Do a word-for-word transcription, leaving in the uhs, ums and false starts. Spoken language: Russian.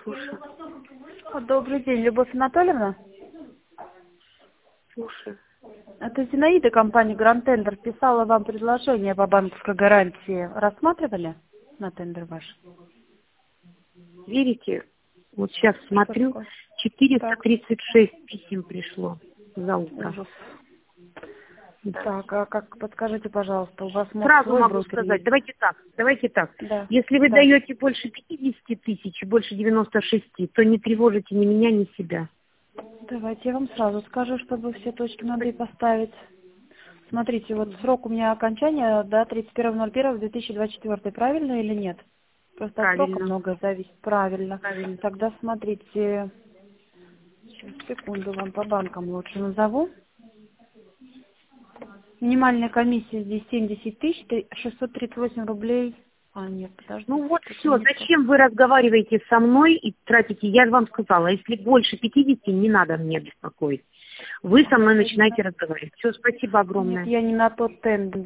Слушай, Добрый день, Любовь Анатольевна. слушай. Это Зинаида, компания Гранд Тендер. Писала вам предложение по банковской гарантии. Рассматривали на тендер ваш? Верите? Вот сейчас смотрю, такое? четыреста Так. тридцать шесть писем пришло за утро. Ужас. Да. Так, а как, подскажите, пожалуйста, у вас может Сразу свой могу брокер сказать, есть? давайте так, давайте так. Да. Если вы Да. даете больше пятидесяти тысяч, больше девяноста шести, то не тревожите ни меня, ни себя. Давайте я вам сразу скажу, чтобы все точки над «и» поставить. Смотрите, вот срок у меня окончания до тридцать первого ноль первого две тысячи двадцать четвёртого, правильно или нет? Просто от срока Правильно, многое зависит. Правильно. правильно. Тогда смотрите, сейчас, секунду, вам по банкам лучше назову. Минимальная комиссия здесь семьдесят тысяч, шестьсот тридцать восемь рублей. А, нет, подождите, Ну вот что-то все, не то. зачем вы разговариваете со мной и тратите, я же вам сказала, если больше пятидесяти, не надо меня беспокоить. Вы со мной начинаете разговаривать. Все, спасибо Нет, огромное. я не на тот тендер.